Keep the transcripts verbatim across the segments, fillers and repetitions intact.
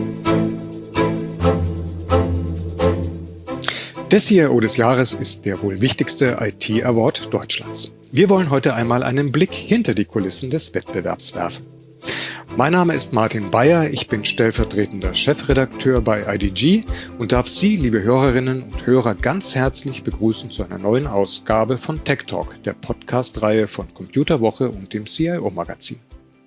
Der C I O des Jahres ist der wohl wichtigste I T-Award Deutschlands. Wir wollen heute einmal einen Blick hinter die Kulissen des Wettbewerbs werfen. Mein Name ist Martin Bayer, ich bin stellvertretender Chefredakteur bei I D G und darf Sie, liebe Hörerinnen und Hörer, ganz herzlich begrüßen zu einer neuen Ausgabe von Tech Talk, der Podcast-Reihe von Computerwoche und dem C I O-Magazin.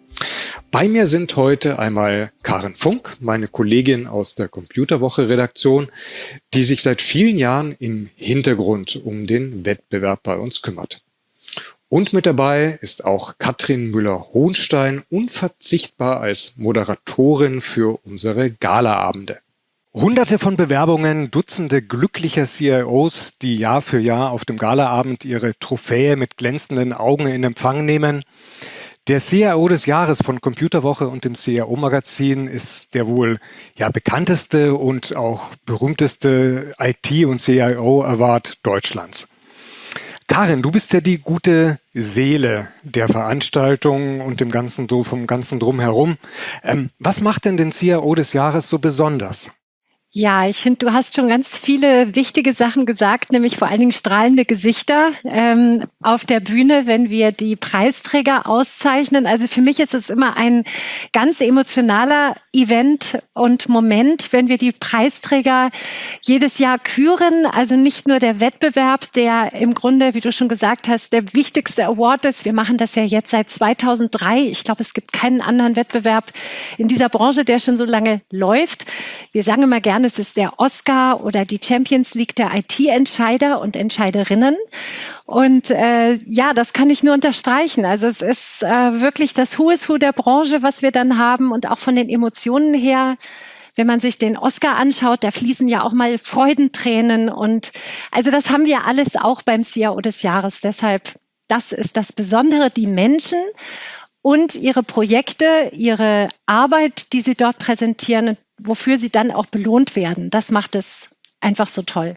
Bei mir sind heute einmal Karin Funk, meine Kollegin aus der Computerwoche-Redaktion, die sich seit vielen Jahren im Hintergrund um den Wettbewerb bei uns kümmert. Und mit dabei ist auch Katrin Müller-Hohnstein, unverzichtbar als Moderatorin für unsere Galaabende. Hunderte von Bewerbungen, Dutzende glücklicher C I Os, die Jahr für Jahr auf dem Galaabend ihre Trophäe mit glänzenden Augen in Empfang nehmen. Der C I O des Jahres von Computerwoche und dem C I O-Magazin ist der wohl ja, bekannteste und auch berühmteste I T- und C I O-Award Deutschlands. Karin, du bist ja die gute Seele der Veranstaltung und dem ganzen, vom ganzen Drumherum. Ähm, was macht denn den C I O des Jahres so besonders? Ja, ich finde, du hast schon ganz viele wichtige Sachen gesagt, nämlich vor allen Dingen strahlende Gesichter ähm, auf der Bühne, wenn wir die Preisträger auszeichnen. Also für mich ist es immer ein ganz emotionaler Event und Moment, wenn wir die Preisträger jedes Jahr küren. Also nicht nur der Wettbewerb, der im Grunde, wie du schon gesagt hast, der wichtigste Award ist. Wir machen das ja jetzt seit zweitausenddrei. Ich glaube, es gibt keinen anderen Wettbewerb in dieser Branche, der schon so lange läuft. Wir sagen immer gerne, es ist der Oscar oder die Champions League der I T-Entscheider und Entscheiderinnen. Und äh, ja, das kann ich nur unterstreichen. Also es ist äh, wirklich das Who is Who der Branche, was wir dann haben und auch von den Emotionen her. Wenn man sich den Oscar anschaut, da fließen ja auch mal Freudentränen. Und also das haben wir alles auch beim C I O des Jahres. Deshalb, das ist das Besondere, die Menschen und ihre Projekte, ihre Arbeit, die sie dort präsentieren, wofür sie dann auch belohnt werden. Das macht es einfach so toll.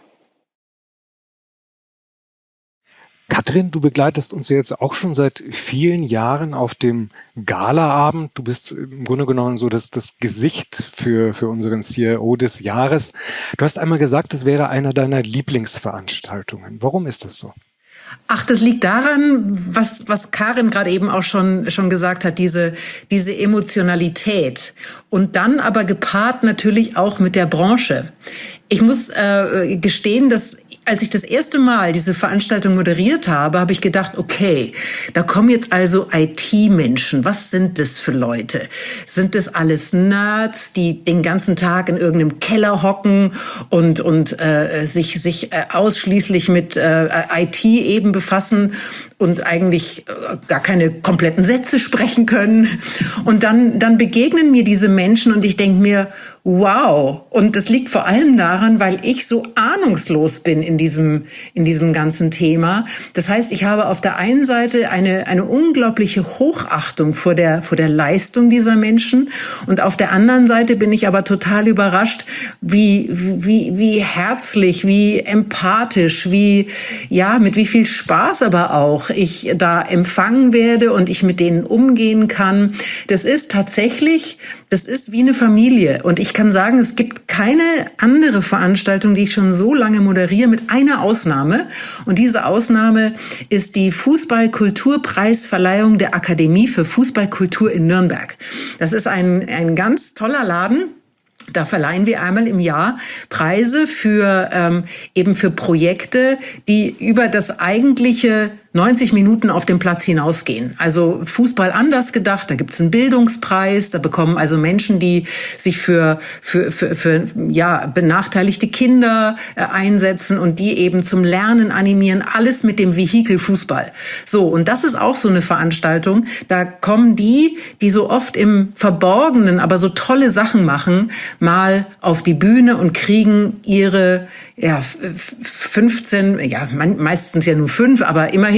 Katrin, du begleitest uns ja jetzt auch schon seit vielen Jahren auf dem Galaabend. Du bist im Grunde genommen so das, das Gesicht für, für unseren C I O des Jahres. Du hast einmal gesagt, es wäre einer deiner Lieblingsveranstaltungen. Warum ist das so? Ach, das liegt daran, was, was Karin gerade eben auch schon, schon gesagt hat, diese, diese Emotionalität. Und dann aber gepaart natürlich auch mit der Branche. Ich muss äh, gestehen, dass als ich das erste Mal diese Veranstaltung moderiert habe, habe ich gedacht, okay, da kommen jetzt also I T-Menschen. Was sind das für Leute? Sind das alles Nerds, die den ganzen Tag in irgendeinem Keller hocken und, und äh, sich, sich äh, ausschließlich mit äh, I T eben befassen und eigentlich äh, gar keine kompletten Sätze sprechen können? Und dann, dann begegnen mir diese Menschen und ich denke mir, wow. Und das liegt vor allem daran, weil ich so ahnungslos bin in diesem, in diesem ganzen Thema. Das heißt, ich habe auf der einen Seite eine, eine unglaubliche Hochachtung vor der, vor der Leistung dieser Menschen. Und auf der anderen Seite bin ich aber total überrascht, wie, wie, wie herzlich, wie empathisch, wie, ja, mit wie viel Spaß aber auch ich da empfangen werde und ich mit denen umgehen kann. Das ist tatsächlich, das ist wie eine Familie. Und ich kann sagen, es gibt keine andere Veranstaltung, die ich schon so lange moderiere, mit einer Ausnahme. Und diese Ausnahme ist die Fußball-Kulturpreisverleihung der Akademie für Fußballkultur in Nürnberg. Das ist ein, ein ganz toller Laden. Da verleihen wir einmal im Jahr Preise für ähm, eben für Projekte, die über das eigentliche neunzig Minuten auf dem Platz hinausgehen. Also Fußball anders gedacht, da gibt's einen Bildungspreis, da bekommen also Menschen, die sich für für für, für ja benachteiligte Kinder äh, einsetzen und die eben zum Lernen animieren, alles mit dem Vehikel Fußball. So, und das ist auch so eine Veranstaltung, da kommen die, die so oft im Verborgenen, aber so tolle Sachen machen, mal auf die Bühne und kriegen ihre ja fünfzehn, ja meistens ja nur fünf, aber immerhin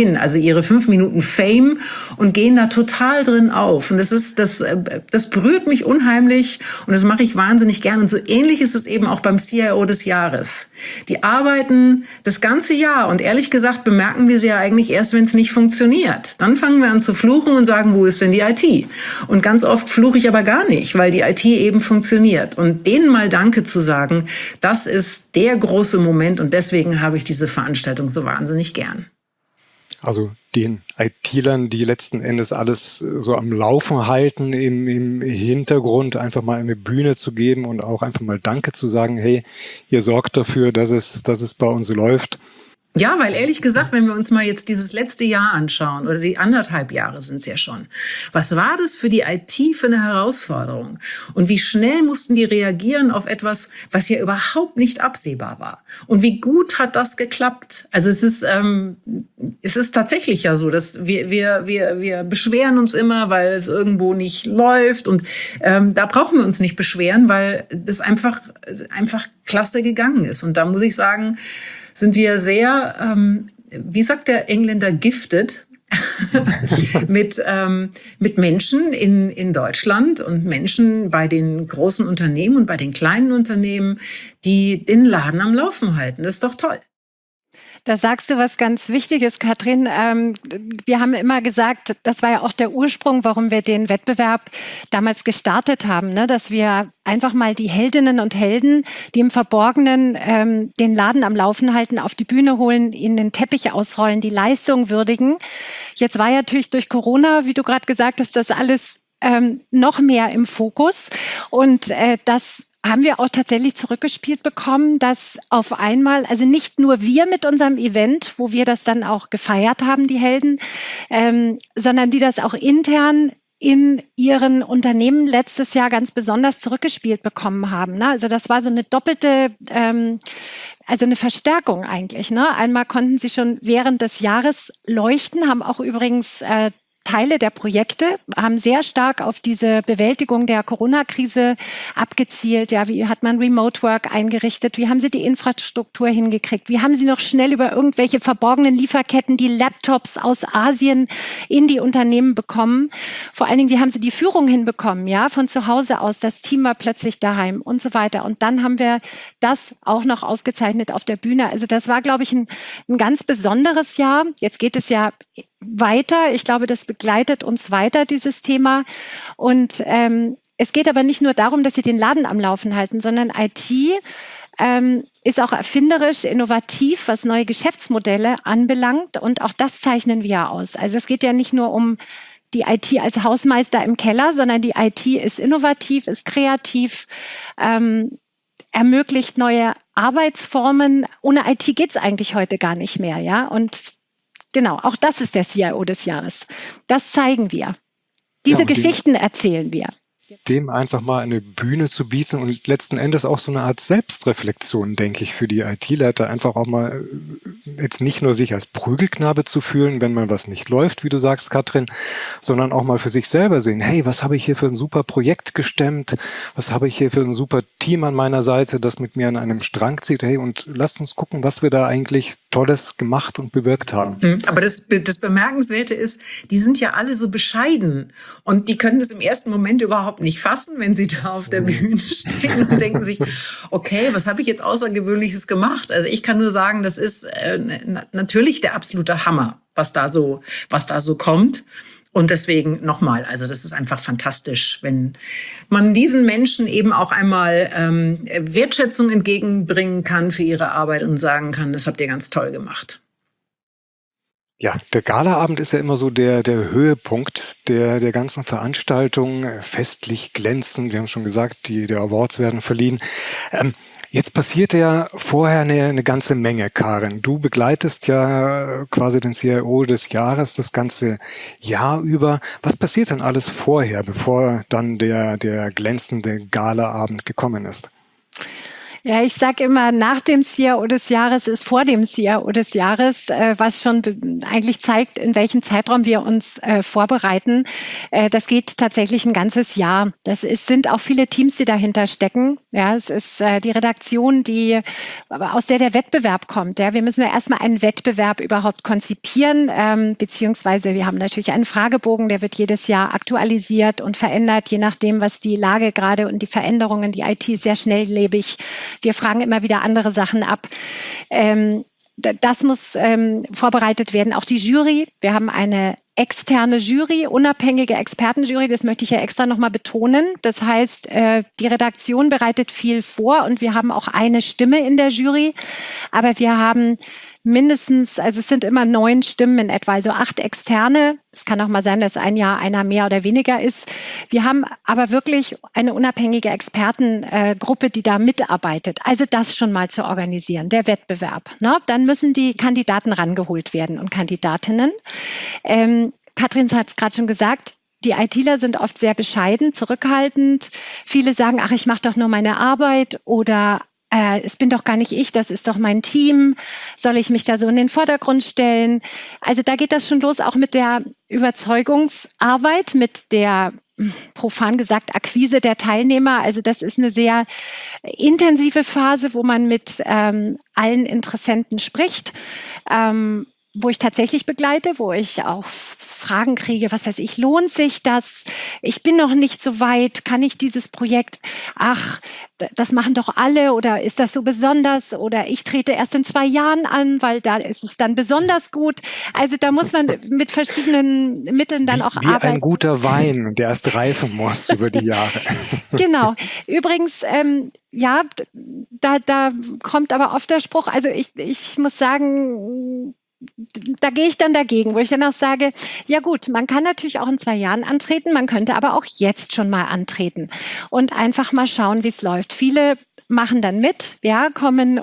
hin, also ihre fünf Minuten Fame und gehen da total drin auf. Und das ist, das, das berührt mich unheimlich und das mache ich wahnsinnig gern. Und so ähnlich ist es eben auch beim C I O des Jahres. Die arbeiten das ganze Jahr und ehrlich gesagt bemerken wir sie ja eigentlich erst, wenn es nicht funktioniert. Dann fangen wir an zu fluchen und sagen, wo ist denn die I T? Und ganz oft fluche ich aber gar nicht, weil die I T eben funktioniert. Und denen mal Danke zu sagen, das ist der große Moment und deswegen habe ich diese Veranstaltung so wahnsinnig gern. Also den I T-Lern, die letzten Endes alles so am Laufen halten, im, im Hintergrund einfach mal eine Bühne zu geben und auch einfach mal Danke zu sagen, hey, ihr sorgt dafür, dass es, dass es bei uns läuft. Ja, weil ehrlich gesagt, wenn wir uns mal jetzt dieses letzte Jahr anschauen, oder die anderthalb Jahre sind es ja schon, was war das für die I T für eine Herausforderung? Und wie schnell mussten die reagieren auf etwas, was ja überhaupt nicht absehbar war? Und wie gut hat das geklappt? Also es ist, ähm, es ist tatsächlich ja so, dass wir, wir, wir, wir beschweren uns immer, weil es irgendwo nicht läuft. Und ähm, da brauchen wir uns nicht beschweren, weil das einfach, einfach klasse gegangen ist. Und da muss ich sagen, sind wir sehr, ähm, wie sagt der Engländer, gifted mit, ähm, mit Menschen in, in Deutschland und Menschen bei den großen Unternehmen und bei den kleinen Unternehmen, die den Laden am Laufen halten. Das ist doch toll. Da sagst du was ganz Wichtiges, Katrin. Ähm, wir haben immer gesagt, das war ja auch der Ursprung, warum wir den Wettbewerb damals gestartet haben, ne? Dass wir einfach mal die Heldinnen und Helden, die im Verborgenen ähm, den Laden am Laufen halten, auf die Bühne holen, ihnen den Teppich ausrollen, die Leistung würdigen. Jetzt war ja natürlich durch Corona, wie du gerade gesagt hast, das alles ähm, noch mehr im Fokus und äh, das haben wir auch tatsächlich zurückgespielt bekommen, dass auf einmal, also nicht nur wir mit unserem Event, wo wir das dann auch gefeiert haben, die Helden, ähm, sondern die das auch intern in ihren Unternehmen letztes Jahr ganz besonders zurückgespielt bekommen haben. Ne? Also das war so eine doppelte, ähm, also eine Verstärkung eigentlich. Ne? Einmal konnten sie schon während des Jahres leuchten, haben auch übrigens äh, Teile der Projekte haben sehr stark auf diese Bewältigung der Corona-Krise abgezielt. Ja, wie hat man Remote Work eingerichtet? Wie haben sie die Infrastruktur hingekriegt? Wie haben sie noch schnell über irgendwelche verborgenen Lieferketten die Laptops aus Asien in die Unternehmen bekommen? Vor allen Dingen, wie haben sie die Führung hinbekommen? Ja, von zu Hause aus. Das Team war plötzlich daheim und so weiter. Und dann haben wir das auch noch ausgezeichnet auf der Bühne. Also das war, glaube ich, ein, ein ganz besonderes Jahr. Jetzt geht es ja weiter. Ich glaube, das begleitet uns weiter, dieses Thema. Und ähm, es geht aber nicht nur darum, dass sie den Laden am Laufen halten, sondern I T ähm, ist auch erfinderisch, innovativ, was neue Geschäftsmodelle anbelangt. Und auch das zeichnen wir ja aus. Also es geht ja nicht nur um die I T als Hausmeister im Keller, sondern die I T ist innovativ, ist kreativ, ähm, ermöglicht neue Arbeitsformen. Ohne I T geht es eigentlich heute gar nicht mehr, ja. Und genau, auch das ist der C I O des Jahres. Das zeigen wir. Diese ja, Geschichten dem, erzählen wir. Dem einfach mal eine Bühne zu bieten und letzten Endes auch so eine Art Selbstreflexion, denke ich, für die I T-Leiter. Einfach auch mal jetzt nicht nur sich als Prügelknabe zu fühlen, wenn mal was nicht läuft, wie du sagst, Katrin, sondern auch mal für sich selber sehen, hey, was habe ich hier für ein super Projekt gestemmt? Was habe ich hier für ein super Team an meiner Seite, das mit mir an einem Strang zieht? Hey, und lasst uns gucken, was wir da eigentlich Tolles gemacht und bewirkt haben. Aber das, das Bemerkenswerte ist, die sind ja alle so bescheiden und die können das im ersten Moment überhaupt nicht fassen, wenn sie da auf der Bühne stehen und denken sich, okay, was habe ich jetzt Außergewöhnliches gemacht? Also ich kann nur sagen, das ist äh, natürlich der absolute Hammer, was da so, was da so kommt. Und deswegen nochmal, also das ist einfach fantastisch, wenn man diesen Menschen eben auch einmal ähm, Wertschätzung entgegenbringen kann für ihre Arbeit und sagen kann, das habt ihr ganz toll gemacht. Ja, der Galaabend ist ja immer so der, der Höhepunkt der, der ganzen Veranstaltung, festlich glänzend. Wir haben schon gesagt, die, die Awards werden verliehen. Ähm, jetzt passiert ja vorher eine, eine ganze Menge, Karin. Du begleitest ja quasi den C I O des Jahres das ganze Jahr über. Was passiert denn alles vorher, bevor dann der, der glänzende Galaabend gekommen ist? Ja, ich sage immer, nach dem C I O des Jahres ist vor dem C I O des Jahres, äh, was schon eigentlich zeigt, in welchem Zeitraum wir uns äh, vorbereiten. Äh, das geht tatsächlich ein ganzes Jahr. Das ist, sind auch viele Teams, die dahinter stecken. Ja, es ist äh, die Redaktion, die aus der der Wettbewerb kommt. Ja, wir müssen ja erstmal einen Wettbewerb überhaupt konzipieren, ähm, beziehungsweise wir haben natürlich einen Fragebogen, der wird jedes Jahr aktualisiert und verändert, je nachdem, was die Lage gerade und die Veränderungen, die I T ist sehr schnelllebig. Wir fragen immer wieder andere Sachen ab. Ähm, das muss ähm, vorbereitet werden. Auch die Jury. Wir haben eine externe Jury, unabhängige Expertenjury. Das möchte ich ja extra nochmal betonen. Das heißt, äh, die Redaktion bereitet viel vor und wir haben auch eine Stimme in der Jury. Aber wir haben mindestens, also es sind immer neun Stimmen in etwa, also acht Externe. Es kann auch mal sein, dass ein Jahr einer mehr oder weniger ist. Wir haben aber wirklich eine unabhängige Expertengruppe, die da mitarbeitet. Also das schon mal zu organisieren, der Wettbewerb. Ne? Dann müssen die Kandidaten rangeholt werden und Kandidatinnen. Ähm, Katrin hat es gerade schon gesagt, die ITler sind oft sehr bescheiden, zurückhaltend. Viele sagen, ach, ich mache doch nur meine Arbeit oder Äh, es bin doch gar nicht ich, das ist doch mein Team. Soll ich mich da so in den Vordergrund stellen? Also da geht das schon los, auch mit der Überzeugungsarbeit, mit der, profan gesagt, Akquise der Teilnehmer. Also das ist eine sehr intensive Phase, wo man mit ähm, allen Interessenten spricht, ähm, wo ich tatsächlich begleite, wo ich auch Fragen kriege, was weiß ich, lohnt sich das? Ich bin noch nicht so weit, kann ich dieses Projekt, ach, das machen doch alle oder ist das so besonders oder ich trete erst in zwei Jahren an, weil da ist es dann besonders gut. Also da muss man mit verschiedenen Mitteln dann wie, auch wie arbeiten. Ein guter Wein, der erst reifen muss über die Jahre. Genau. Übrigens, ähm, ja, da, da kommt aber oft der Spruch, also ich, ich muss sagen, da gehe ich dann dagegen, wo ich dann auch sage, ja gut, man kann natürlich auch in zwei Jahren antreten, man könnte aber auch jetzt schon mal antreten und einfach mal schauen, wie es läuft. Viele machen dann mit, ja, kommen,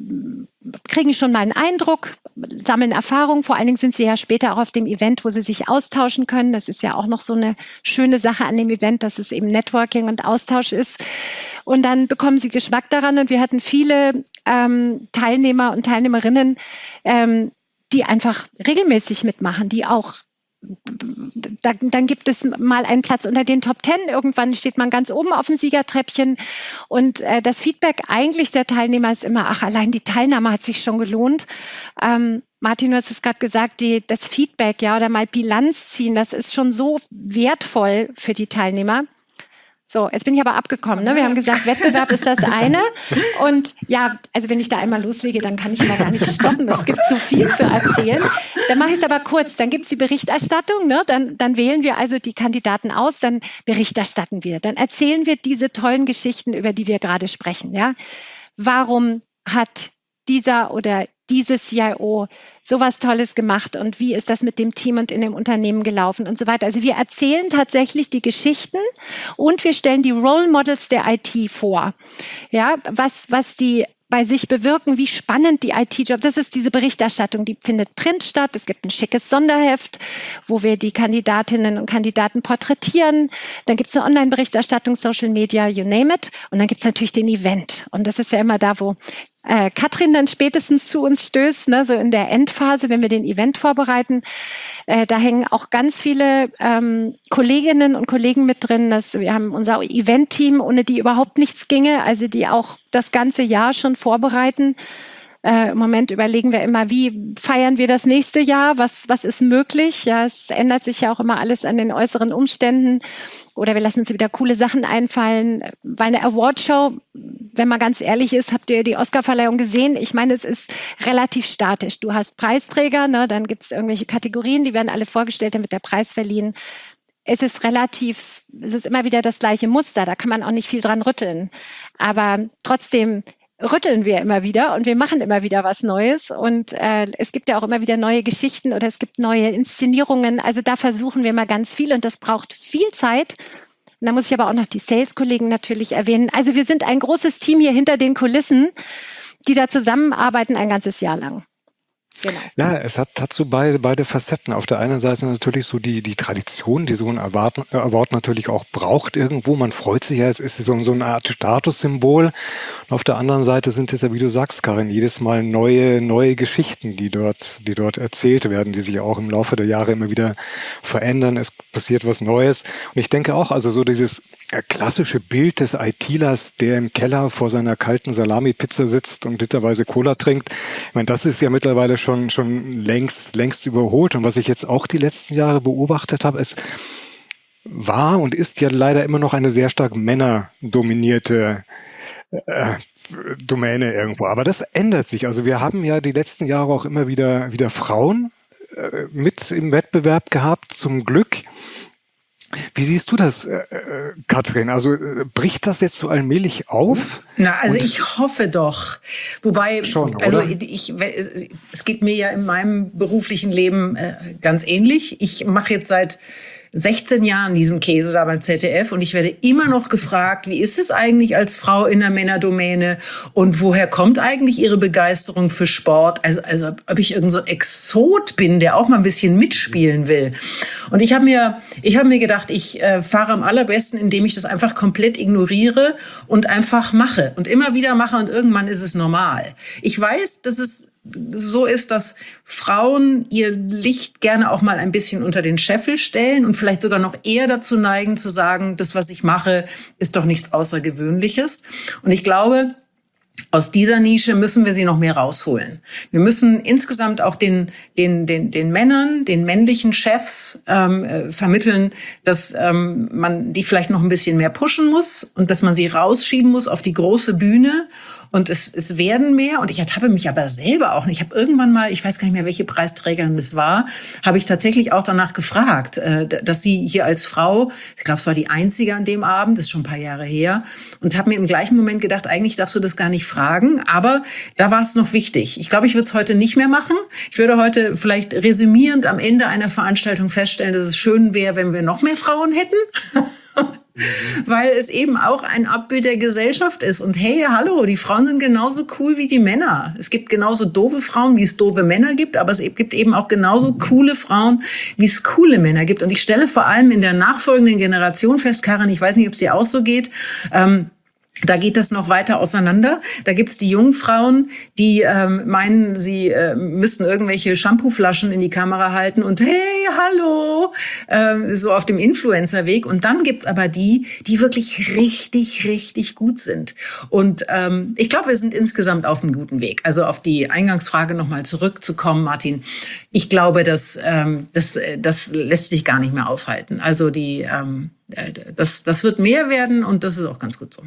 kriegen schon mal einen Eindruck, sammeln Erfahrung. Vor allen Dingen sind sie ja später auch auf dem Event, wo sie sich austauschen können. Das ist ja auch noch so eine schöne Sache an dem Event, dass es eben Networking und Austausch ist. Und dann bekommen sie Geschmack daran. Und wir hatten viele ähm, Teilnehmer und Teilnehmerinnen, ähm, die einfach regelmäßig mitmachen, die auch, da, dann gibt es mal einen Platz unter den Top Ten, irgendwann steht man ganz oben auf dem Siegertreppchen und äh, das Feedback eigentlich der Teilnehmer ist immer, ach, allein die Teilnahme hat sich schon gelohnt. Ähm, Martin, du hast es gerade gesagt, die, das Feedback, ja, oder mal Bilanz ziehen, das ist schon so wertvoll für die Teilnehmer. So, jetzt bin ich aber abgekommen. Ne? Wir haben gesagt, Wettbewerb ist das eine. Und ja, also wenn ich da einmal loslege, dann kann ich immer gar nicht stoppen. Es gibt zu viel zu erzählen. Dann mache ich es aber kurz. Dann gibt es die Berichterstattung. Ne? Dann, dann wählen wir also die Kandidaten aus. Dann berichterstatten wir. Dann erzählen wir diese tollen Geschichten, über die wir gerade sprechen. Ja? Warum hat dieser oder diese C I O sowas Tolles gemacht und wie ist das mit dem Team und in dem Unternehmen gelaufen und so weiter. Also wir erzählen tatsächlich die Geschichten und wir stellen die Role Models der I T vor. Ja, was, was die bei sich bewirken, wie spannend die I T-Job, das ist diese Berichterstattung, die findet Print statt. Es gibt ein schickes Sonderheft, wo wir die Kandidatinnen und Kandidaten porträtieren. Dann gibt es eine Online-Berichterstattung, Social Media, you name it. Und dann gibt es natürlich den Event. Und das ist ja immer da, wo äh, Katrin dann spätestens zu uns stößt, ne, so in der Endphase, wenn wir den Event vorbereiten. Äh, da hängen auch ganz viele ähm, Kolleginnen und Kollegen mit drin. Das, wir haben unser Event-Team, ohne die überhaupt nichts ginge, also die auch das ganze Jahr schon vorbereiten. Äh, Im Moment überlegen wir immer, wie feiern wir das nächste Jahr? Was, was ist möglich? Ja, es ändert sich ja auch immer alles an den äußeren Umständen. Oder wir lassen uns wieder coole Sachen einfallen. Weil eine Awardshow, wenn man ganz ehrlich ist, habt ihr die Oscarverleihung gesehen? Ich meine, es ist relativ statisch. Du hast Preisträger, ne? Dann gibt es irgendwelche Kategorien, die werden alle vorgestellt, dann wird der Preis verliehen. Es ist relativ, es ist immer wieder das gleiche Muster. Da kann man auch nicht viel dran rütteln. Aber trotzdem rütteln wir immer wieder und wir machen immer wieder was Neues und äh, es gibt ja auch immer wieder neue Geschichten oder es gibt neue Inszenierungen. Also da versuchen wir mal ganz viel und das braucht viel Zeit. Und da muss ich aber auch noch die Sales-Kollegen natürlich erwähnen. Also wir sind ein großes Team hier hinter den Kulissen, die da zusammenarbeiten ein ganzes Jahr lang. Genau. Ja, es hat, hat so beide, beide Facetten. Auf der einen Seite natürlich so die, die Tradition, die so ein Award, äh, Award natürlich auch braucht irgendwo. Man freut sich ja, es ist so, so eine Art Statussymbol. Und auf der anderen Seite sind es ja, wie du sagst, Karin, jedes Mal neue, neue Geschichten, die dort, die dort erzählt werden, die sich auch im Laufe der Jahre immer wieder verändern. Es passiert was Neues. Und ich denke auch, also so dieses äh, klassische Bild des ITlers, der im Keller vor seiner kalten Salami-Pizza sitzt und literweise Cola trinkt. Ich meine, das ist ja mittlerweile schon Schon, schon längst, längst überholt. Und was ich jetzt auch die letzten Jahre beobachtet habe, es war und ist ja leider immer noch eine sehr stark männerdominierte äh, Domäne irgendwo. Aber das ändert sich. Also wir haben ja die letzten Jahre auch immer wieder, wieder Frauen äh, mit im Wettbewerb gehabt, zum Glück. Wie siehst du das, äh, Katrin? Also äh, bricht das jetzt so allmählich auf? Na, also Und ich hoffe doch. Wobei, schon, also ich, es geht mir ja in meinem beruflichen Leben äh, ganz ähnlich. Ich mache jetzt seit sechzehn Jahren diesen Käse da beim Z D F und ich werde immer noch gefragt, wie ist es eigentlich als Frau in der Männerdomäne und woher kommt eigentlich Ihre Begeisterung für Sport? Also, also ob ich irgend so ein Exot bin, der auch mal ein bisschen mitspielen will. Und ich habe mir, ich habe mir gedacht, ich äh, fahre am allerbesten, indem ich das einfach komplett ignoriere und einfach mache und immer wieder mache und irgendwann ist es normal. Ich weiß, dass es so ist, dass Frauen ihr Licht gerne auch mal ein bisschen unter den Scheffel stellen und vielleicht sogar noch eher dazu neigen zu sagen, das, was ich mache, ist doch nichts Außergewöhnliches. Und ich glaube, aus dieser Nische müssen wir sie noch mehr rausholen. Wir müssen insgesamt auch den den den den Männern, den männlichen Chefs ähm, äh, vermitteln, dass ähm, man die vielleicht noch ein bisschen mehr pushen muss und dass man sie rausschieben muss auf die große Bühne. Und es, es werden mehr. Und ich ertappe mich aber selber auch. Ich habe irgendwann mal, ich weiß gar nicht mehr, welche Preisträgerin das war, habe ich tatsächlich auch danach gefragt, äh, dass sie hier als Frau, ich glaube, es war die einzige an dem Abend, das ist schon ein paar Jahre her, und habe mir im gleichen Moment gedacht, eigentlich darfst du das gar nicht fragen. Aber da war es noch wichtig. Ich glaube, ich würde es heute nicht mehr machen. Ich würde heute vielleicht resümierend am Ende einer Veranstaltung feststellen, dass es schön wäre, wenn wir noch mehr Frauen hätten. Weil es eben auch ein Abbild der Gesellschaft ist. Und hey, hallo, die Frauen sind genauso cool wie die Männer. Es gibt genauso doofe Frauen, wie es doofe Männer gibt, aber es gibt eben auch genauso coole Frauen, wie es coole Männer gibt. Und ich stelle vor allem in der nachfolgenden Generation fest, Karin, ich weiß nicht, ob es dir auch so geht, ähm, da geht das noch weiter auseinander. Da gibt's die jungen Frauen, die ähm, meinen, sie äh, müssten irgendwelche Shampooflaschen in die Kamera halten und hey, hallo, äh, so auf dem Influencer-Weg. Und dann gibt's aber die, die wirklich richtig, richtig gut sind. Und ähm, ich glaube, wir sind insgesamt auf einem guten Weg. Also auf die Eingangsfrage nochmal zurückzukommen, Martin. Ich glaube, dass ähm, das, das lässt sich gar nicht mehr aufhalten. Also die, ähm, das, das wird mehr werden und das ist auch ganz gut so.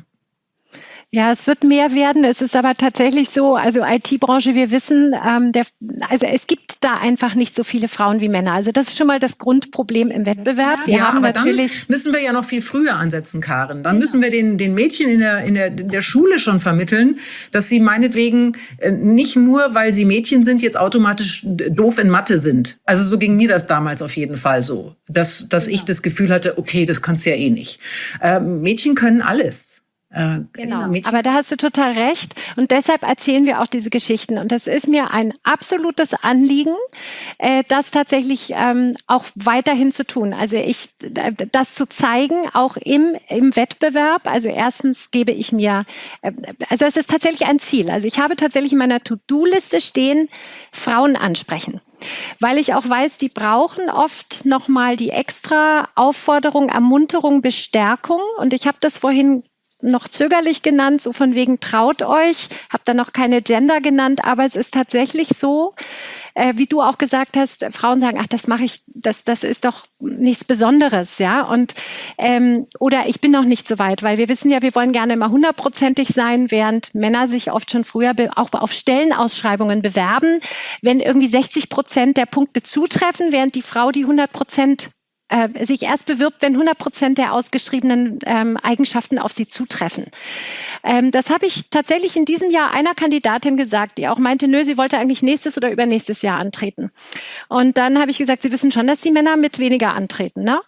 Ja, es wird mehr werden. Es ist aber tatsächlich so, also I T-Branche, wir wissen, ähm, der, also es gibt da einfach nicht so viele Frauen wie Männer. Also das ist schon mal das Grundproblem im Wettbewerb. Wir ja, haben aber natürlich dann müssen wir ja noch viel früher ansetzen, Karin. Dann ja. müssen wir den, den Mädchen in der, in, der, in der Schule schon vermitteln, dass sie meinetwegen äh, nicht nur, weil sie Mädchen sind, jetzt automatisch doof in Mathe sind. Also so ging mir das damals auf jeden Fall so, dass, dass ja. ich das Gefühl hatte, okay, das kannst du ja eh nicht. Äh, Mädchen können alles. Genau, aber da hast du total recht und deshalb erzählen wir auch diese Geschichten und das ist mir ein absolutes Anliegen, das tatsächlich ähm, auch weiterhin zu tun. Also ich, das zu zeigen, auch im, im Wettbewerb. Also erstens gebe ich mir, also es ist tatsächlich ein Ziel. Also ich habe tatsächlich in meiner To-Do-Liste stehen, Frauen ansprechen. Weil ich auch weiß, die brauchen oft nochmal die extra Aufforderung, Ermunterung, Bestärkung und ich habe das vorhin noch zögerlich genannt, so von wegen traut euch, habe da noch keine Gender genannt, aber es ist tatsächlich so, äh, wie du auch gesagt hast, Frauen sagen, ach, das mache ich, das, das ist doch nichts Besonderes, ja, und ähm, oder ich bin noch nicht so weit, weil wir wissen ja, wir wollen gerne immer hundertprozentig sein, während Männer sich oft schon früher be- auch auf Stellenausschreibungen bewerben, wenn irgendwie sechzig Prozent der Punkte zutreffen, während die Frau die hundert Prozent äh, sich erst bewirbt, wenn hundert Prozent der ausgeschriebenen ähm, Eigenschaften auf sie zutreffen. Ähm, das habe ich tatsächlich in diesem Jahr einer Kandidatin gesagt, die auch meinte, nö, sie wollte eigentlich nächstes oder übernächstes Jahr antreten. Und dann habe ich gesagt, Sie wissen schon, dass die Männer mit weniger antreten, ne?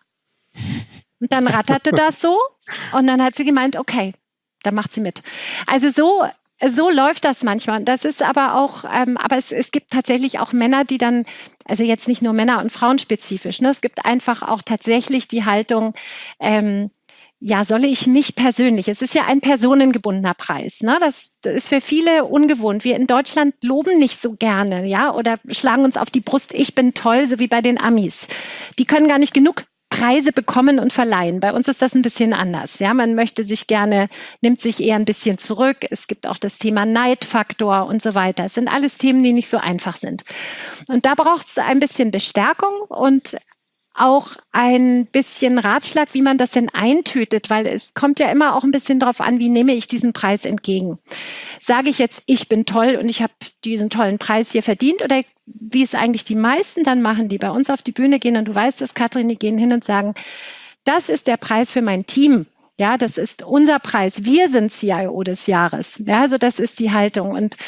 Und dann ratterte das so und dann hat sie gemeint, okay, dann macht sie mit. Also so so läuft das manchmal. Das ist aber auch, ähm, aber es, es gibt tatsächlich auch Männer, die dann, also jetzt nicht nur Männer- und Frauenspezifisch, ne? Es gibt einfach auch tatsächlich die Haltung, ähm, ja, soll ich mich persönlich, es ist ja ein personengebundener Preis, ne? Das, das ist für viele ungewohnt. Wir in Deutschland loben nicht so gerne, ja, oder schlagen uns auf die Brust, ich bin toll, so wie bei den Amis. Die können gar nicht genug Preise bekommen und verleihen. Bei uns ist das ein bisschen anders. Ja, man möchte sich gerne, nimmt sich eher ein bisschen zurück. Es gibt auch das Thema Neidfaktor und so weiter. Es sind alles Themen, die nicht so einfach sind. Und da braucht es ein bisschen Bestärkung und auch ein bisschen Ratschlag, wie man das denn eintütet, weil es kommt ja immer auch ein bisschen darauf an, wie nehme ich diesen Preis entgegen. Sage ich jetzt, ich bin toll und ich habe diesen tollen Preis hier verdient, oder wie es eigentlich die meisten dann machen, die bei uns auf die Bühne gehen, und du weißt es, Katrin, die gehen hin und sagen, das ist der Preis für mein Team. Ja, das ist unser Preis. Wir sind C I O des Jahres. Ja, also das ist die Haltung. Und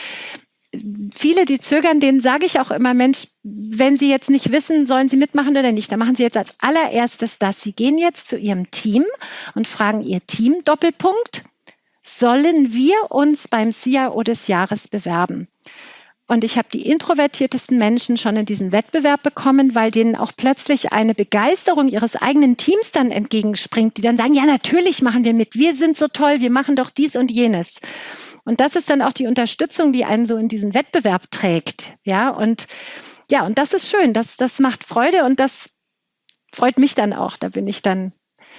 viele, die zögern, denen sage ich auch immer, Mensch, wenn Sie jetzt nicht wissen, sollen Sie mitmachen oder nicht, dann machen Sie jetzt als allererstes das. Sie gehen jetzt zu Ihrem Team und fragen Ihr Team, Doppelpunkt, sollen wir uns beim C I O des Jahres bewerben? Und ich habe die introvertiertesten Menschen schon in diesen Wettbewerb bekommen, weil denen auch plötzlich eine Begeisterung ihres eigenen Teams dann entgegenspringt, die dann sagen, ja, natürlich machen wir mit, wir sind so toll, wir machen doch dies und jenes. Und das ist dann auch die Unterstützung, die einen so in diesen Wettbewerb trägt. Ja, und ja, und das ist schön, das, das macht Freude und das freut mich dann auch. Da bin ich dann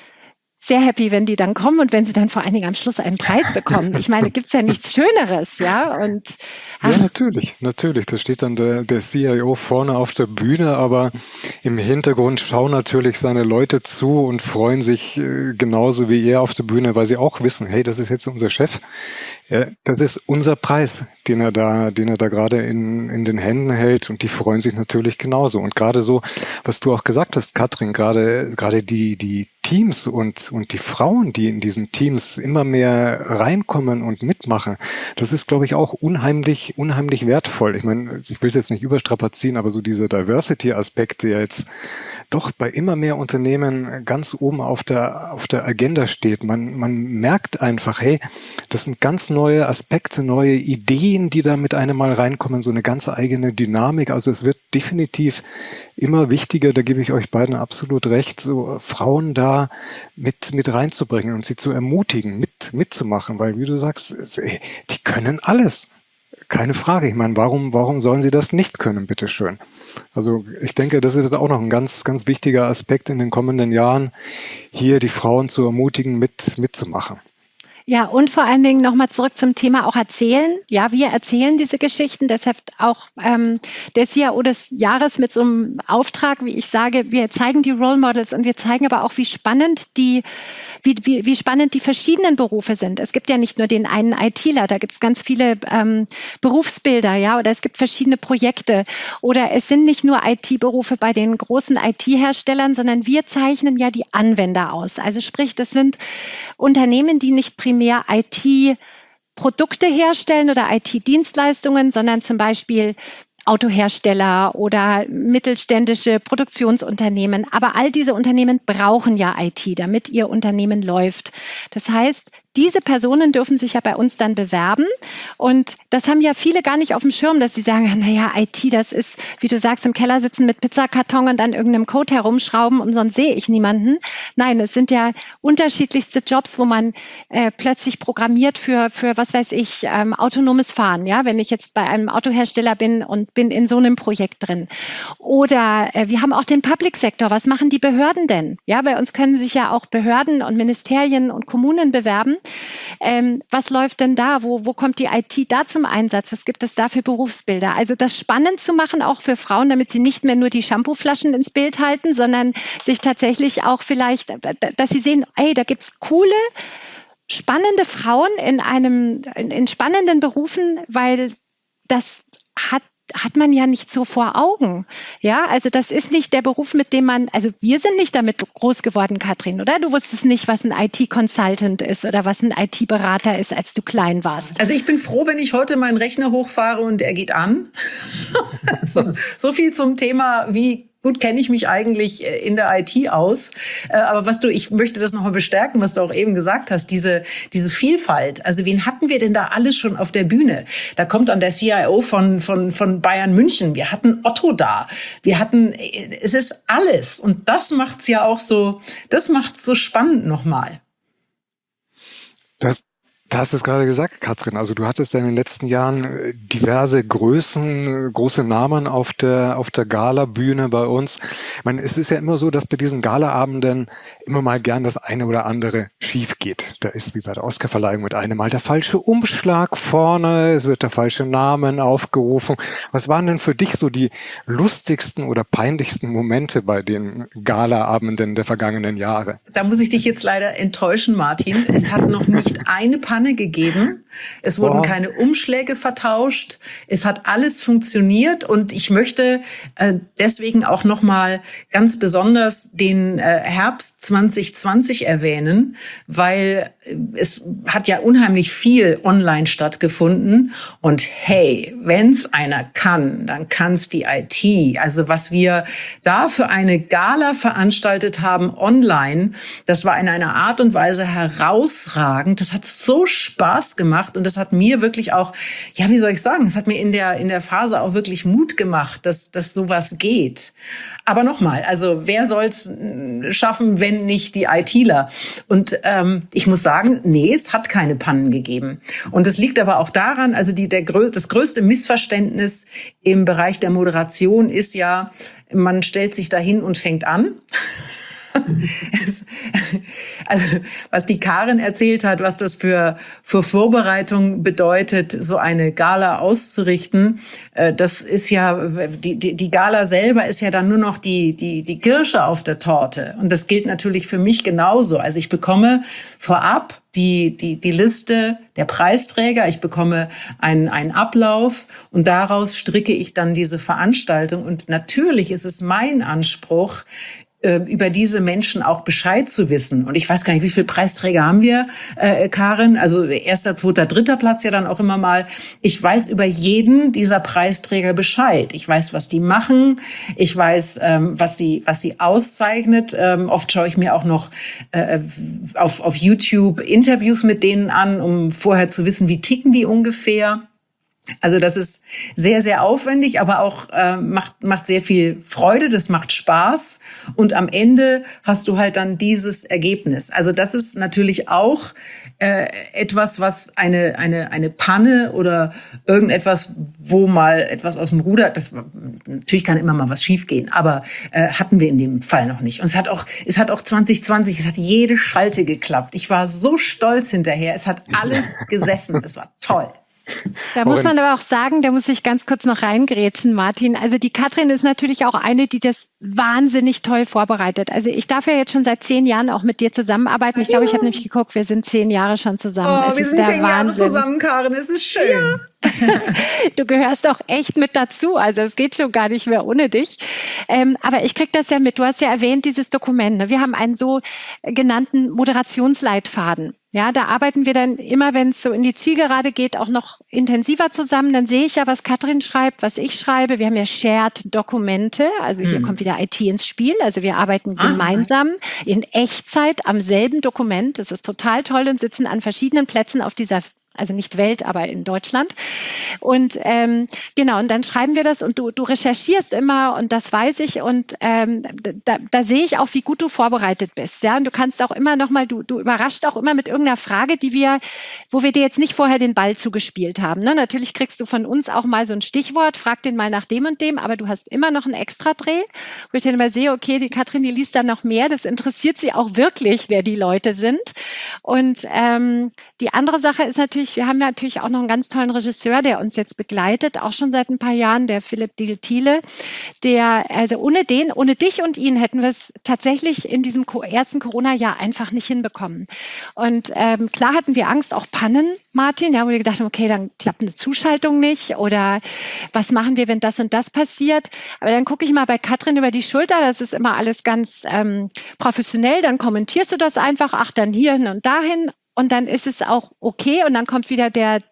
sehr happy, wenn die dann kommen und wenn sie dann vor allen Dingen am Schluss einen Preis bekommen. Ich meine, gibt es ja nichts Schöneres, ja? Und ja, natürlich, natürlich. Da steht dann der, der C I O vorne auf der Bühne, aber im Hintergrund schauen natürlich seine Leute zu und freuen sich äh, genauso wie er auf der Bühne, weil sie auch wissen, hey, das ist jetzt unser Chef. Ja, das ist unser Preis, den er da, den er da gerade in, in den Händen hält, und die freuen sich natürlich genauso. Und gerade so, was du auch gesagt hast, Katrin, gerade, gerade die, die Teams und, und die Frauen, die in diesen Teams immer mehr reinkommen und mitmachen, das ist, glaube ich, auch unheimlich, unheimlich wertvoll. Ich meine, ich will es jetzt nicht überstrapazieren, aber so dieser Diversity-Aspekt, der jetzt doch bei immer mehr Unternehmen ganz oben auf der, auf der Agenda steht. Man, man merkt einfach, hey, das sind ganz neue Aspekte, neue Ideen, die da mit einem mal reinkommen, so eine ganz eigene Dynamik. Also es wird definitiv immer wichtiger, da gebe ich euch beiden absolut recht, so Frauen da mit, mit reinzubringen und sie zu ermutigen, mit, mitzumachen, weil wie du sagst, die können alles. Keine Frage. Ich meine, warum, warum sollen sie das nicht können, bitteschön? Also ich denke, das ist auch noch ein ganz, ganz wichtiger Aspekt in den kommenden Jahren, hier die Frauen zu ermutigen, mit, mitzumachen. Ja, und vor allen Dingen nochmal zurück zum Thema auch erzählen. Ja, wir erzählen diese Geschichten, deshalb auch ähm, der C I O des Jahres mit so einem Auftrag, wie ich sage, wir zeigen die Role Models und wir zeigen aber auch, wie spannend die, wie, wie, wie spannend die verschiedenen Berufe sind. Es gibt ja nicht nur den einen ITler, da gibt es ganz viele ähm, Berufsbilder, ja, oder es gibt verschiedene Projekte. Oder es sind nicht nur I T-Berufe bei den großen I T-Herstellern, sondern wir zeichnen ja die Anwender aus. Also sprich, das sind Unternehmen, die nicht primär mehr I T-Produkte herstellen oder I T-Dienstleistungen, sondern zum Beispiel Autohersteller oder mittelständische Produktionsunternehmen. Aber all diese Unternehmen brauchen ja I T, damit ihr Unternehmen läuft. Das heißt, diese Personen dürfen sich ja bei uns dann bewerben. Und das haben ja viele gar nicht auf dem Schirm, dass sie sagen, naja, I T, das ist, wie du sagst, im Keller sitzen mit Pizzakarton und an irgendeinem Code herumschrauben und sonst sehe ich niemanden. Nein, es sind ja unterschiedlichste Jobs, wo man äh, plötzlich programmiert für, für, was weiß ich, ähm, autonomes Fahren. Ja, wenn ich jetzt bei einem Autohersteller bin und bin in so einem Projekt drin. Oder äh, wir haben auch den Public Sector. Was machen die Behörden denn? Ja, bei uns können sich ja auch Behörden und Ministerien und Kommunen bewerben. Ähm, was läuft denn da? Wo, wo kommt die I T da zum Einsatz? Was gibt es da für Berufsbilder? Also das spannend zu machen, auch für Frauen, damit sie nicht mehr nur die Shampooflaschen ins Bild halten, sondern sich tatsächlich auch vielleicht, dass sie sehen, ey, da gibt es coole, spannende Frauen in einem, in, in spannenden Berufen, weil das hat hat man ja nicht so vor Augen. Ja, also das ist nicht der Beruf, mit dem man, also wir sind nicht damit groß geworden, Katrin, oder? Du wusstest nicht, was ein I T-Consultant ist oder was ein I T-Berater ist, als du klein warst. Also ich bin froh, wenn ich heute meinen Rechner hochfahre und er geht an. so, so viel zum Thema, wie gut kenne ich mich eigentlich in der I T aus. Aber was du, ich möchte das nochmal bestärken, was du auch eben gesagt hast, diese, diese Vielfalt. Also wen hatten wir denn da alles schon auf der Bühne? Da kommt dann der C I O von, von, von Bayern München. Wir hatten Otto da. Wir hatten, es ist alles. Und das macht's ja auch so, das macht's so spannend nochmal. Das Du hast es gerade gesagt, Katrin. Also du hattest ja in den letzten Jahren diverse Größen, große Namen auf der auf der Gala-Bühne bei uns. Ich meine, es ist ja immer so, dass bei diesen Gala-Abenden immer mal gern das eine oder andere schief geht. Da ist wie bei der Oscarverleihung mit einem Mal der falsche Umschlag vorne, es wird der falsche Name aufgerufen. Was waren denn für dich so die lustigsten oder peinlichsten Momente bei den Gala-Abenden der vergangenen Jahre? Da muss ich dich jetzt leider enttäuschen, Martin. Es hat noch nicht eine Panne gegeben. Es wurden oh. keine Umschläge vertauscht. Es hat alles funktioniert und ich möchte äh, deswegen auch noch mal ganz besonders den äh, Herbst zwanzig zwanzig erwähnen, weil äh, es hat ja unheimlich viel online stattgefunden und hey, wenn's einer kann, dann kann's die I T. Also was wir da für eine Gala veranstaltet haben online, das war in einer Art und Weise herausragend. Das hat so Spaß gemacht und das hat mir wirklich auch, ja, wie soll ich sagen, es hat mir in der in der Phase auch wirklich Mut gemacht, dass dass sowas geht. Aber nochmal, also wer soll's schaffen, wenn nicht die ITler? Und ähm, ich muss sagen, nee, es hat keine Pannen gegeben. Und es liegt aber auch daran, also die der das größte Missverständnis im Bereich der Moderation ist ja, man stellt sich dahin und fängt an. Also was die Karin erzählt hat, was das für für Vorbereitung bedeutet, so eine Gala auszurichten, das ist ja die die, die Gala selber ist ja dann nur noch die die die Kirsche auf der Torte und das gilt natürlich für mich genauso. Also ich bekomme vorab die die die Liste der Preisträger, ich bekomme einen einen Ablauf und daraus stricke ich dann diese Veranstaltung und natürlich ist es mein Anspruch, über diese Menschen auch Bescheid zu wissen. Und ich weiß gar nicht, wie viele Preisträger haben wir, äh, Karin? Also erster, zweiter, dritter Platz ja dann auch immer mal. Ich weiß über jeden dieser Preisträger Bescheid. Ich weiß, was die machen. Ich weiß, ähm, was sie was sie auszeichnet. Ähm, oft schaue ich mir auch noch äh, auf, auf YouTube Interviews mit denen an, um vorher zu wissen, wie ticken die ungefähr. Also das ist sehr, sehr aufwendig, aber auch äh, macht macht sehr viel Freude, das macht Spaß und am Ende hast du halt dann dieses Ergebnis. Also das ist natürlich auch äh, etwas, was eine eine eine Panne oder irgendetwas, wo mal etwas aus dem Ruder, das natürlich kann immer mal was schiefgehen, aber äh, hatten wir in dem Fall noch nicht. Und es hat auch es hat auch zwanzig zwanzig, es hat jede Schalte geklappt. Ich war so stolz hinterher, es hat alles gesessen, es war toll. Da muss man aber auch sagen, da muss ich ganz kurz noch reingrätschen, Martin. Also die Katrin ist natürlich auch eine, die das wahnsinnig toll vorbereitet. Also ich darf ja jetzt schon seit zehn Jahren auch mit dir zusammenarbeiten. Ich glaube, ich habe nämlich geguckt, wir sind zehn Jahre schon zusammen. Oh, es wir ist sind der zehn Jahre Wahnsinn. zusammen, Karin. Es ist schön. Ja. Du gehörst auch echt mit dazu, also es geht schon gar nicht mehr ohne dich. Ähm, aber ich krieg das ja mit, du hast ja erwähnt, dieses Dokument. Ne? Wir haben einen so genannten Moderationsleitfaden. Ja, da arbeiten wir dann immer, wenn es so in die Zielgerade geht, auch noch intensiver zusammen. Dann sehe ich ja, was Katrin schreibt, was ich schreibe. Wir haben ja Shared-Dokumente, also hier hm. kommt wieder I T ins Spiel. Also wir arbeiten ah, gemeinsam in Echtzeit am selben Dokument. Das ist total toll und sitzen an verschiedenen Plätzen auf dieser also nicht Welt, aber in Deutschland. Und ähm, genau, und dann schreiben wir das und du, du recherchierst immer und das weiß ich und ähm, da, da sehe ich auch, wie gut du vorbereitet bist. Ja, und du kannst auch immer noch mal, du, du überrascht auch immer mit irgendeiner Frage, die wir, wo wir dir jetzt nicht vorher den Ball zugespielt haben. Ne? Natürlich kriegst du von uns auch mal so ein Stichwort, frag den mal nach dem und dem, aber du hast immer noch einen Extradreh, wo ich dann immer sehe, okay, die Katrin, die liest dann noch mehr, das interessiert sie auch wirklich, wer die Leute sind. Und ähm, die andere Sache ist natürlich, wir haben ja natürlich auch noch einen ganz tollen Regisseur, der uns jetzt begleitet, auch schon seit ein paar Jahren, der Philipp Diel-Thiele, der, also ohne den, ohne dich und ihn hätten wir es tatsächlich in diesem ersten Corona-Jahr einfach nicht hinbekommen. Und ähm, klar hatten wir Angst, auch Pannen, Martin, ja, wo wir gedacht haben, okay, dann klappt eine Zuschaltung nicht oder was machen wir, wenn das und das passiert. Aber dann gucke ich mal bei Katrin über die Schulter, das ist immer alles ganz ähm, professionell, dann kommentierst du das einfach, ach, dann hierhin und dahin. Und dann ist es auch okay und dann kommt wieder der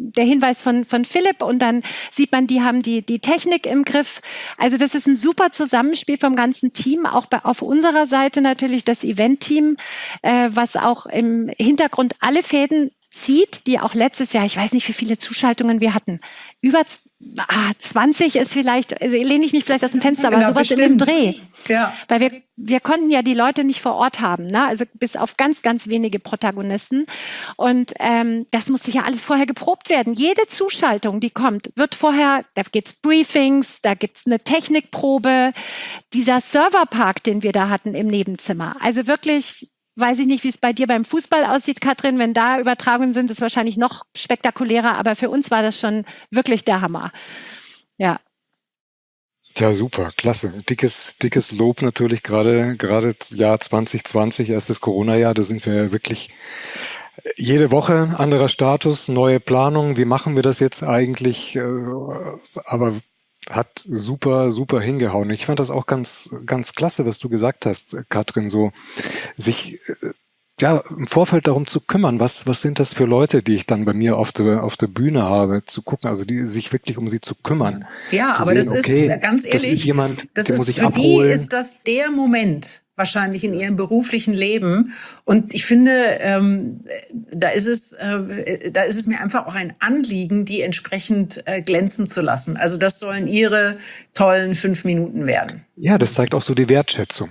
der Hinweis von, von Philipp und dann sieht man, die haben die, die Technik im Griff. Also das ist ein super Zusammenspiel vom ganzen Team, auch bei, auf unserer Seite natürlich das Event-Team, äh, was auch im Hintergrund alle Fäden zieht, die auch letztes Jahr, ich weiß nicht, wie viele Zuschaltungen wir hatten, über ah, zwanzig ist vielleicht, also lehne ich mich vielleicht aus dem Fenster, aber genau, sowas bestimmt. in dem Dreh. Ja. Weil wir, wir konnten ja die Leute nicht vor Ort haben, ne? Also bis auf ganz, ganz wenige Protagonisten. Und ähm, das musste ja alles vorher geprobt werden. Jede Zuschaltung, die kommt, wird vorher, da gibt es Briefings, da gibt es eine Technikprobe, dieser Serverpark, den wir da hatten im Nebenzimmer. Also wirklich, weiß ich nicht, wie es bei dir beim Fußball aussieht, Katrin. Wenn da Übertragungen sind, ist es wahrscheinlich noch spektakulärer. Aber für uns war das schon wirklich der Hammer. Ja. Ja, super, klasse. Dickes, dickes Lob natürlich, gerade, gerade Jahr zwanzig zwanzig, erstes Corona-Jahr. Da sind wir wirklich jede Woche anderer Status, neue Planung. Wie machen wir das jetzt eigentlich? Aber hat super, super hingehauen. Ich fand das auch ganz, ganz klasse, was du gesagt hast, Katrin, so sich ja im Vorfeld darum zu kümmern, was, was sind das für Leute, die ich dann bei mir auf der, auf der Bühne habe, zu gucken, also die sich wirklich um sie zu kümmern. Ja, zu aber sehen, das okay, ist, ganz ehrlich, das ist jemand, das den ist, muss ich für abholen. die ist das der Moment wahrscheinlich in ihrem beruflichen Leben. Und ich finde, ähm, da ist es, äh, da ist es mir einfach auch ein Anliegen, die entsprechend äh, glänzen zu lassen. Also das sollen ihre tollen fünf Minuten werden. Ja, das zeigt auch so die Wertschätzung.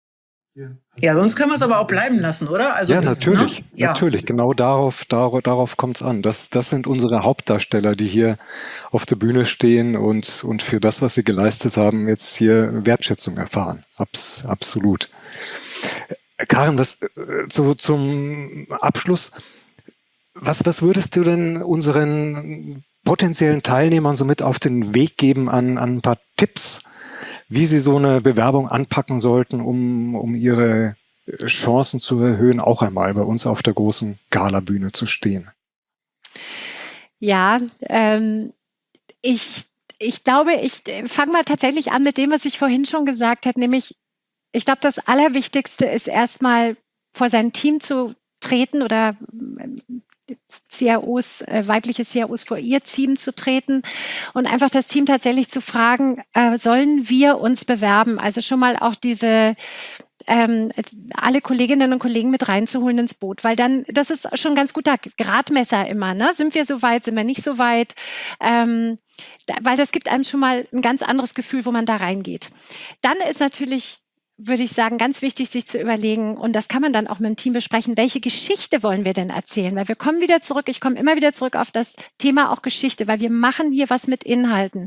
Ja, sonst können wir es aber auch bleiben lassen, oder? Also ja, das, natürlich, ne? Ja. natürlich. Genau darauf, darauf, darauf kommt es an. Das, das sind unsere Hauptdarsteller, die hier auf der Bühne stehen und, und für das, was sie geleistet haben, jetzt hier Wertschätzung erfahren. Abs, absolut. Karin, was so zum Abschluss, was, was würdest du denn unseren potenziellen Teilnehmern so mit auf den Weg geben an, an ein paar Tipps, wie sie so eine Bewerbung anpacken sollten, um, um ihre Chancen zu erhöhen, auch einmal bei uns auf der großen Galabühne zu stehen? Ja, ähm, ich, ich glaube, ich fange mal tatsächlich an mit dem, was ich vorhin schon gesagt habe, nämlich, ich glaube, das Allerwichtigste ist erstmal vor sein Team zu treten oder C I Os, äh, weibliche C I Os vor ihr Team zu treten und einfach das Team tatsächlich zu fragen, äh, sollen wir uns bewerben? Also schon mal auch diese ähm, alle Kolleginnen und Kollegen mit reinzuholen ins Boot, weil dann, das ist schon ein ganz guter Gradmesser immer, ne? Sind wir so weit, sind wir nicht so weit? Ähm, da, weil das gibt einem schon mal ein ganz anderes Gefühl, wo man da reingeht. Dann ist natürlich, würde ich sagen, ganz wichtig, sich zu überlegen, und das kann man dann auch mit dem Team besprechen, welche Geschichte wollen wir denn erzählen? Weil wir kommen wieder zurück, ich komme immer wieder zurück auf das Thema auch Geschichte, weil wir machen hier was mit Inhalten.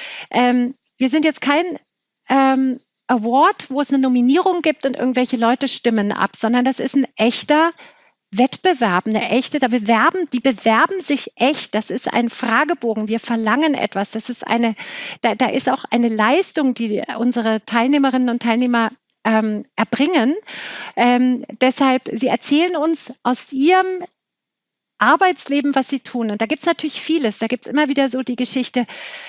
Ähm, wir sind jetzt kein ähm, Award, wo es eine Nominierung gibt und irgendwelche Leute stimmen ab, sondern das ist ein echter Wettbewerb, eine echte, da bewerben, die bewerben sich echt. Das ist ein Fragebogen. Wir verlangen etwas. Das ist eine, da, da ist auch eine Leistung, die unsere Teilnehmerinnen und Teilnehmer ähm, erbringen. Ähm, deshalb, sie erzählen uns aus ihrem Arbeitsleben, was sie tun. Und da gibt es natürlich vieles. Da gibt es immer wieder so die Geschichte,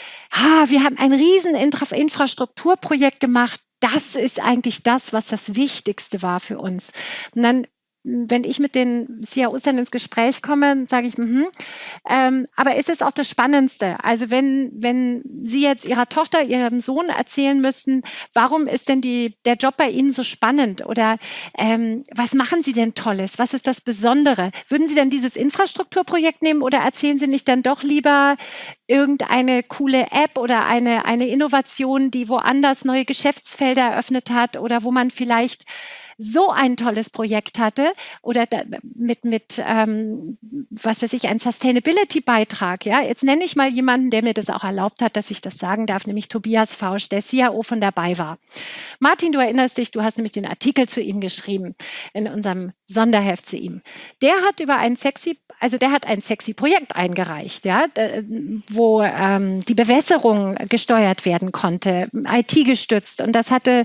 ah, wir haben ein riesen Infra- Infrastrukturprojekt gemacht. Das ist eigentlich das, was das Wichtigste war für uns. Und dann, wenn ich mit den C I Os dann ins Gespräch komme, sage ich, mhm. ähm, aber ist es auch das Spannendste? Also wenn, wenn Sie jetzt Ihrer Tochter, Ihrem Sohn erzählen müssten, warum ist denn die, der Job bei Ihnen so spannend? Oder ähm, was machen Sie denn Tolles? Was ist das Besondere? Würden Sie dann dieses Infrastrukturprojekt nehmen oder erzählen Sie nicht dann doch lieber irgendeine coole App oder eine, eine Innovation, die woanders neue Geschäftsfelder eröffnet hat oder wo man vielleicht so ein tolles Projekt hatte oder da, mit, mit ähm, was weiß ich, ein Sustainability-Beitrag. Ja? Jetzt nenne ich mal jemanden, der mir das auch erlaubt hat, dass ich das sagen darf, nämlich Tobias Fausch, der C I O von der BayWa. Martin, du erinnerst dich, du hast nämlich den Artikel zu ihm geschrieben, in unserem Sonderheft zu ihm. Der hat über ein sexy, also der hat ein sexy Projekt eingereicht, ja, wo ähm, die Bewässerung gesteuert werden konnte, I T gestützt, und das hatte,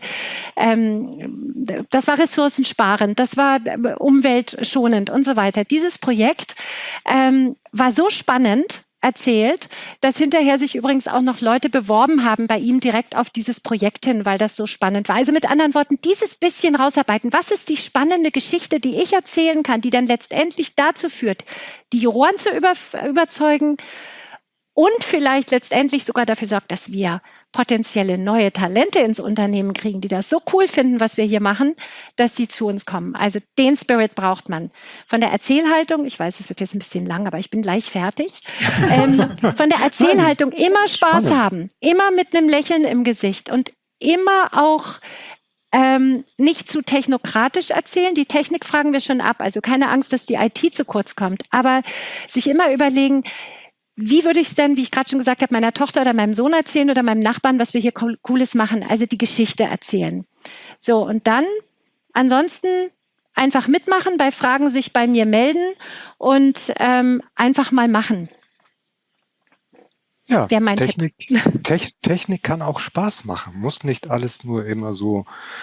ähm, das war ressourcensparend, das war umweltschonend und so weiter. Dieses Projekt ähm, war so spannend, erzählt, dass hinterher sich übrigens auch noch Leute beworben haben bei ihm direkt auf dieses Projekt hin, weil das so spannend war. Also mit anderen Worten, dieses bisschen rausarbeiten. Was ist die spannende Geschichte, die ich erzählen kann, die dann letztendlich dazu führt, die Juroren zu über, überzeugen und vielleicht letztendlich sogar dafür sorgt, dass wir potenzielle neue Talente ins Unternehmen kriegen, die das so cool finden, was wir hier machen, dass sie zu uns kommen. Also den Spirit braucht man. Von der Erzählhaltung, ich weiß, es wird jetzt ein bisschen lang, aber ich bin gleich fertig. ähm, von der Erzählhaltung immer Spaß haben, immer mit einem Lächeln im Gesicht und immer auch ähm, nicht zu technokratisch erzählen. Die Technik fragen wir schon ab, also keine Angst, dass die I T zu kurz kommt, aber sich immer überlegen, wie würde ich es denn, wie ich gerade schon gesagt habe, meiner Tochter oder meinem Sohn erzählen oder meinem Nachbarn, was wir hier Cooles machen? Also die Geschichte erzählen. So, und dann ansonsten einfach mitmachen, bei Fragen sich bei mir melden und ähm, einfach mal machen. Ja, wäre mein Technik, Tipp. Tech, Technik kann auch Spaß machen, muss nicht alles nur immer so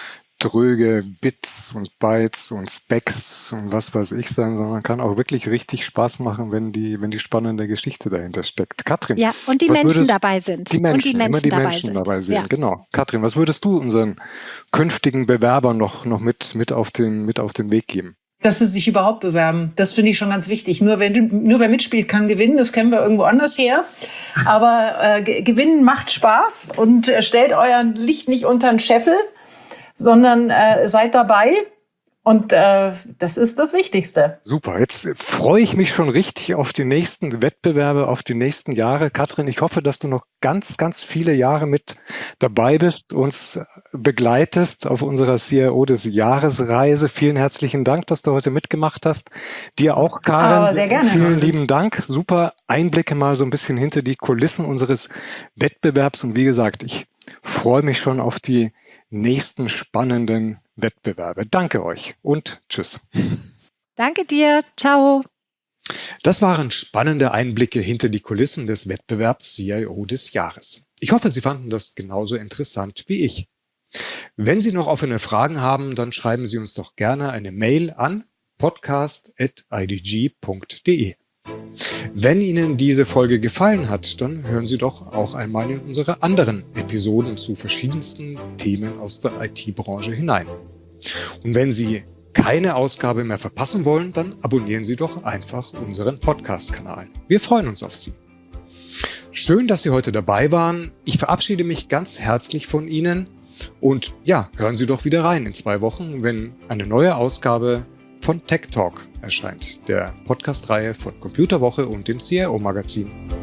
dröge Bits und Bytes und Specs und was weiß ich sein, sondern kann auch wirklich richtig Spaß machen, wenn die, wenn die spannende Geschichte dahinter steckt. Katrin. Ja, und die Menschen würde, dabei sind. Die Menschen, und die Menschen immer die dabei Menschen sind. dabei sind. Ja. Genau. Katrin, was würdest du unseren künftigen Bewerbern noch, noch mit, mit, auf den, mit auf den Weg geben? Dass sie sich überhaupt bewerben, das finde ich schon ganz wichtig. Nur, wenn, nur wer mitspielt, kann gewinnen. Das kennen wir irgendwo anders her. Aber äh, gewinnen macht Spaß und äh, stellt euer Licht nicht unter den Scheffel, sondern äh, seid dabei und äh, das ist das Wichtigste. Super, jetzt freue ich mich schon richtig auf die nächsten Wettbewerbe, auf die nächsten Jahre. Katrin, ich hoffe, dass du noch ganz, ganz viele Jahre mit dabei bist, uns begleitest auf unserer C I O des Jahresreise. Vielen herzlichen Dank, dass du heute mitgemacht hast. Dir auch, Karin. Oh, sehr gerne. Vielen lieben Dank. Super Einblicke mal so ein bisschen hinter die Kulissen unseres Wettbewerbs. Und wie gesagt, ich freue mich schon auf die nächsten spannenden Wettbewerbe. Danke euch und tschüss. Danke dir. Ciao. Das waren spannende Einblicke hinter die Kulissen des Wettbewerbs C I O des Jahres. Ich hoffe, Sie fanden das genauso interessant wie ich. Wenn Sie noch offene Fragen haben, dann schreiben Sie uns doch gerne eine Mail an podcast at i d g punkt d e. Wenn Ihnen diese Folge gefallen hat, dann hören Sie doch auch einmal in unsere anderen Episoden zu verschiedensten Themen aus der I T-Branche hinein. Und wenn Sie keine Ausgabe mehr verpassen wollen, dann abonnieren Sie doch einfach unseren Podcast-Kanal. Wir freuen uns auf Sie. Schön, dass Sie heute dabei waren. Ich verabschiede mich ganz herzlich von Ihnen und ja, hören Sie doch wieder rein in zwei Wochen, wenn eine neue Ausgabe von Tech Talk erscheint, der Podcast-Reihe von Computerwoche und dem C I O-Magazin.